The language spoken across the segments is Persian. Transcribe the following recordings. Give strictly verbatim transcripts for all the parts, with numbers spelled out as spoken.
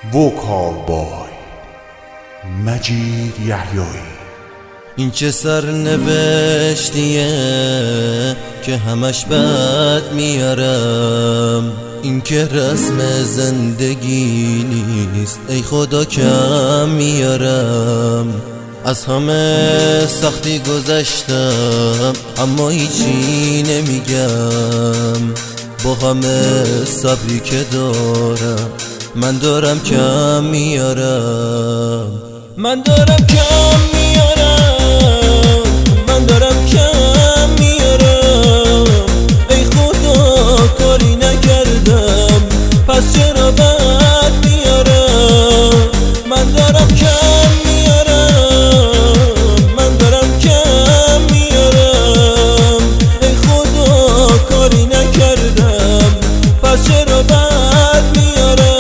وکال بای مجید یحیایی. این چه سرنوشتیه که همش بد میارم، این که رسم زندگی نیست ای خدا کم میارم. از همه سختی گذشتم اما هیچی نمیگم، با همه صبری که دارم من دارم کم میارم. من دارم کم میارم، من دارم کم میارم. ای خدا کاری نکردم پس چرا بد میارم. من دارم کم میارم، من دارم کم میارم. ای خدا کاری نکردم پس چرا بد میارم.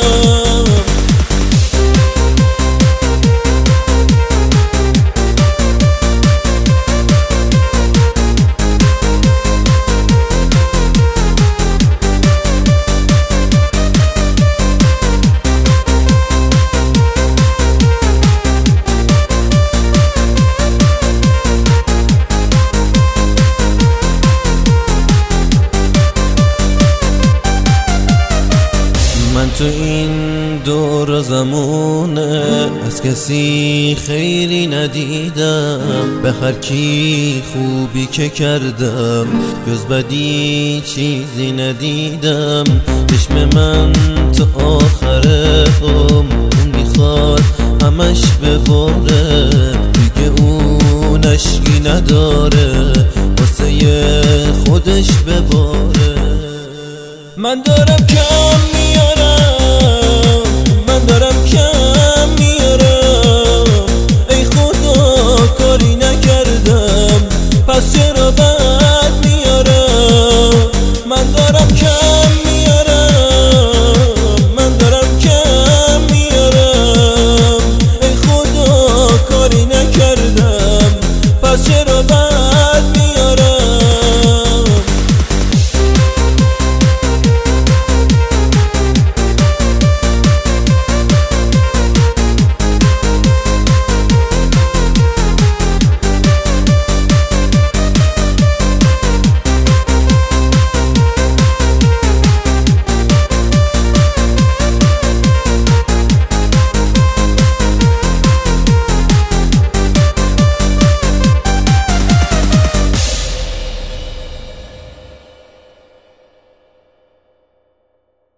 من تو این دور زمونه از کسی خیری ندیدم، به هر کی خوبی که کردم جز بدی چیزی ندیدم. چشم من تو آخر عمر میخواد همش بباره، دیگه اون اشکی نداره واسه خودش بباره. من دارم کم میارم، من دارم کم